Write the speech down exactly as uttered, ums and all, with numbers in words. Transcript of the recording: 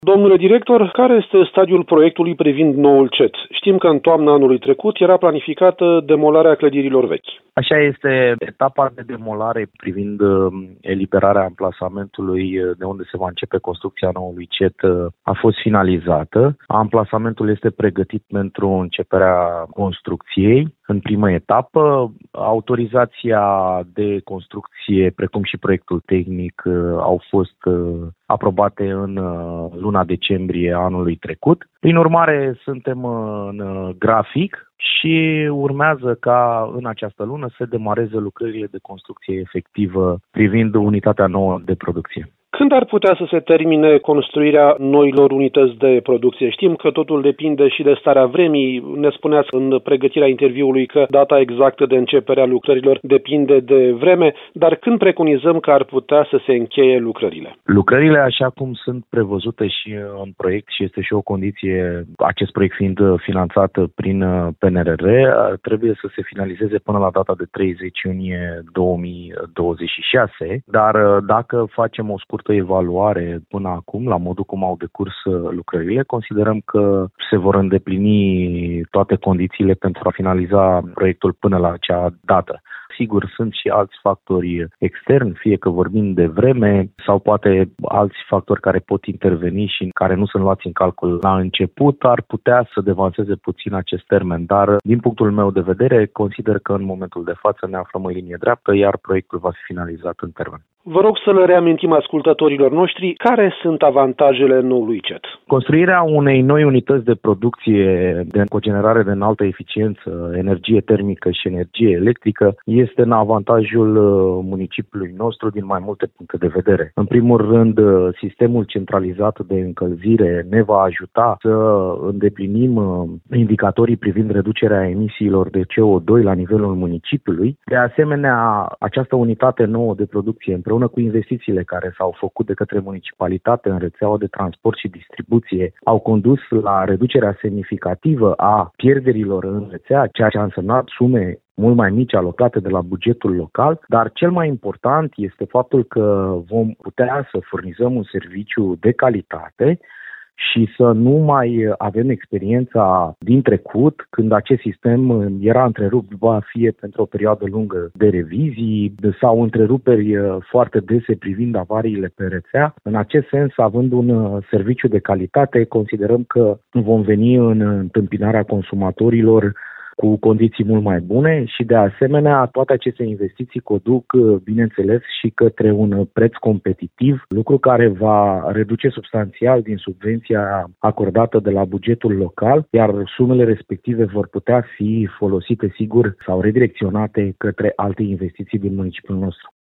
Domnule director, care este stadiul proiectului privind noul C E T? Știm că în toamna anului trecut era planificată demolarea clădirilor vechi. Așa este, etapa de demolare privind eliberarea amplasamentului de unde se va începe construcția noului C E T a fost finalizată. Amplasamentul este pregătit pentru începerea construcției. În prima etapă, autorizația de construcție, precum și proiectul tehnic, au fost aprobate în luna decembrie anului trecut. Prin urmare, suntem în grafic și urmează ca în această lună să demareze lucrările de construcție efectivă privind unitatea nouă de producție. Când ar putea să se termine construirea noilor unități de producție? Știm că totul depinde și de starea vremii. Ne spuneați în pregătirea interviului că data exactă de începere a lucrărilor depinde de vreme, dar când preconizăm că ar putea să se încheie lucrările? Lucrările, așa cum sunt prevăzute și în proiect și este și o condiție, acest proiect fiind finanțat prin P N R R, trebuie să se finalizeze până la data de treizeci iunie două mii douăzeci și șase, dar dacă facem o scurtă evaluare până acum, la modul cum au decurs lucrările, considerăm că se vor îndeplini toate condițiile pentru a finaliza proiectul până la acea dată. Sigur, sunt și alți factori externi, fie că vorbim de vreme sau poate alți factori care pot interveni și care nu sunt luați în calcul la început, ar putea să devanseze puțin acest termen, dar din punctul meu de vedere, consider că în momentul de față ne aflăm în linie dreaptă, iar proiectul va fi finalizat în termen. Vă rog să le reamintim ascultătorilor noștri care sunt avantajele noului C E T. Construirea unei noi unități de producție de cogenerare de înaltă eficiență, energie termică și energie electrică este în avantajul municipiului nostru din mai multe puncte de vedere. În primul rând, sistemul centralizat de încălzire ne va ajuta să îndeplinim indicatorii privind reducerea emisiilor de C O doi la nivelul municipiului. De asemenea, această unitate nouă de producție împreună cu investițiile care s-au făcut de către municipalitate în rețeaua de transport și distribuție au condus la reducerea semnificativă a pierderilor în rețea, ceea ce a însemnat sume mult mai mici alocate de la bugetul local, dar cel mai important este faptul că vom putea să furnizăm un serviciu de calitate și să nu mai avem experiența din trecut, când acest sistem era întrerupt, va fie pentru o perioadă lungă de revizii sau întreruperi foarte dese privind avariile pe rețea. În acest sens, având un serviciu de calitate, considerăm că vom veni în întâmpinarea consumatorilor cu condiții mult mai bune și, de asemenea, toate aceste investiții conduc, bineînțeles, și către un preț competitiv, lucru care va reduce substanțial din subvenția acordată de la bugetul local, iar sumele respective vor putea fi folosite, sigur, sau redirecționate către alte investiții din municipiul nostru.